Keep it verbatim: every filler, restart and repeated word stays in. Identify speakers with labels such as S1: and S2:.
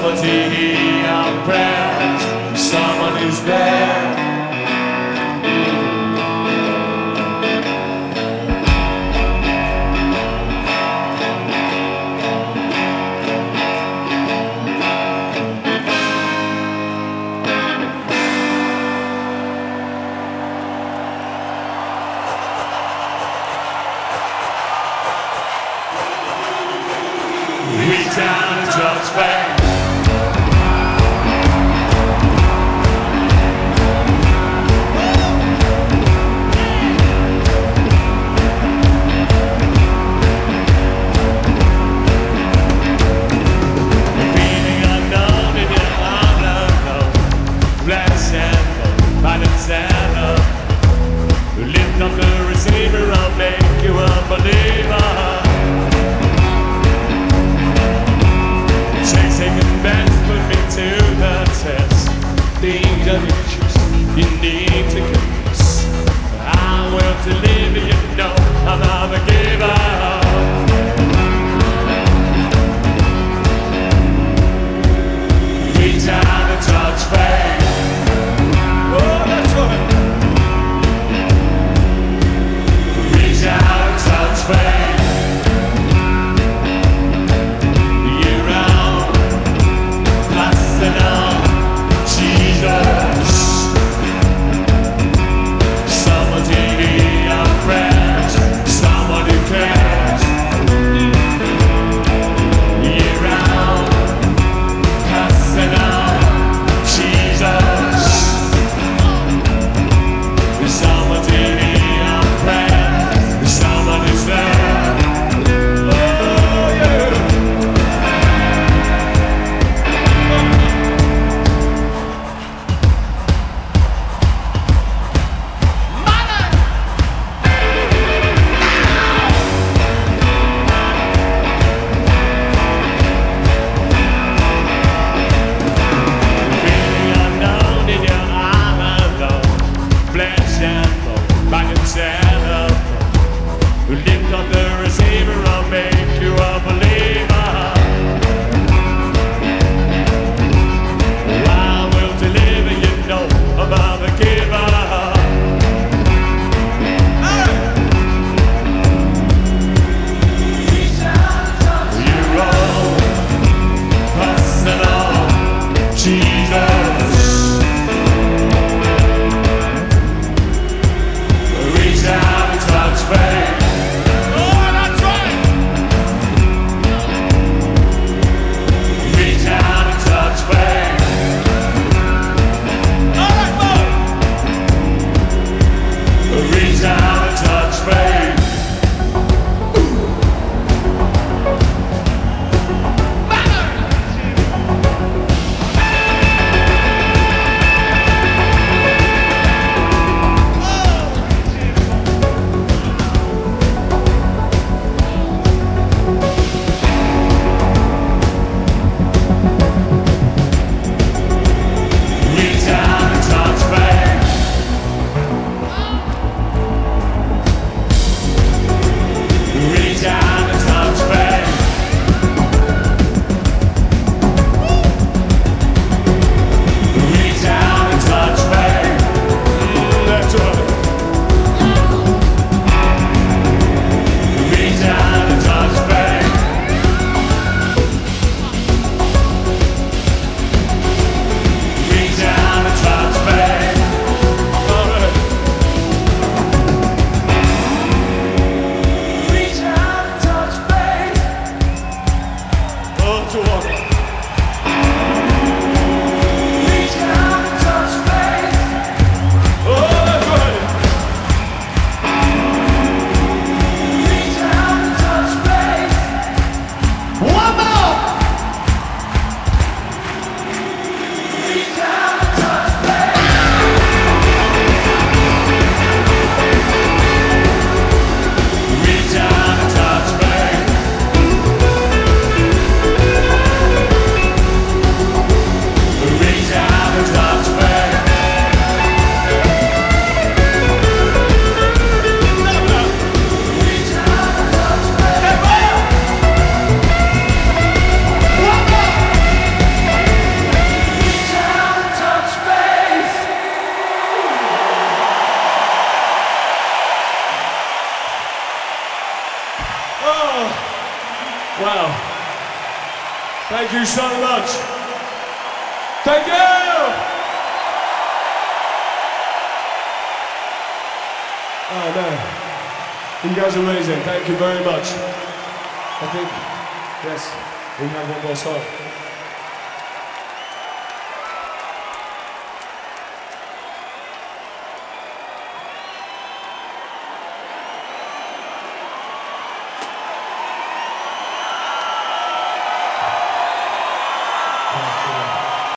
S1: Somebody out prayer, someone is there. Reach down and touch back. Lift up the receiver, I'll make you a believer. Take second best, put me to the test. Things of issues you need to confess. I will deliver, you know I'm not a giver. Reach out and touch faith. Oh, that's right. Out, touch faith. You're out, passing on Jesus. Someone taking your prayers, someone who cares. You're out, passing on Jesus. Someone taking your prayers. Someone is there. Oh, yeah. Mother! Feeling unknown in your arm alone. Flesh and bone, like a telephone. Lift up the receiver, I'll make you a believer. I will deliver, you know about the giver. You're all passing on Jesus. Reach out and touch faith. Reach out and touch faith. Reach out and touch faith. Reach out and touch faith. Reach out and touch faith. Mm, that's right. Reach out and touch faith. Reach out and touch faith. All right. Reach out and touch faith. Oh, to walk. Reach out and touch faith. Oh, that's right. Reach out and touch faith. One more. Reach out and touch faith. Reach out and touch faith. Thank you so much. Thank you! Oh man, you guys are amazing. Thank you very much. I think, yes, we have one more song.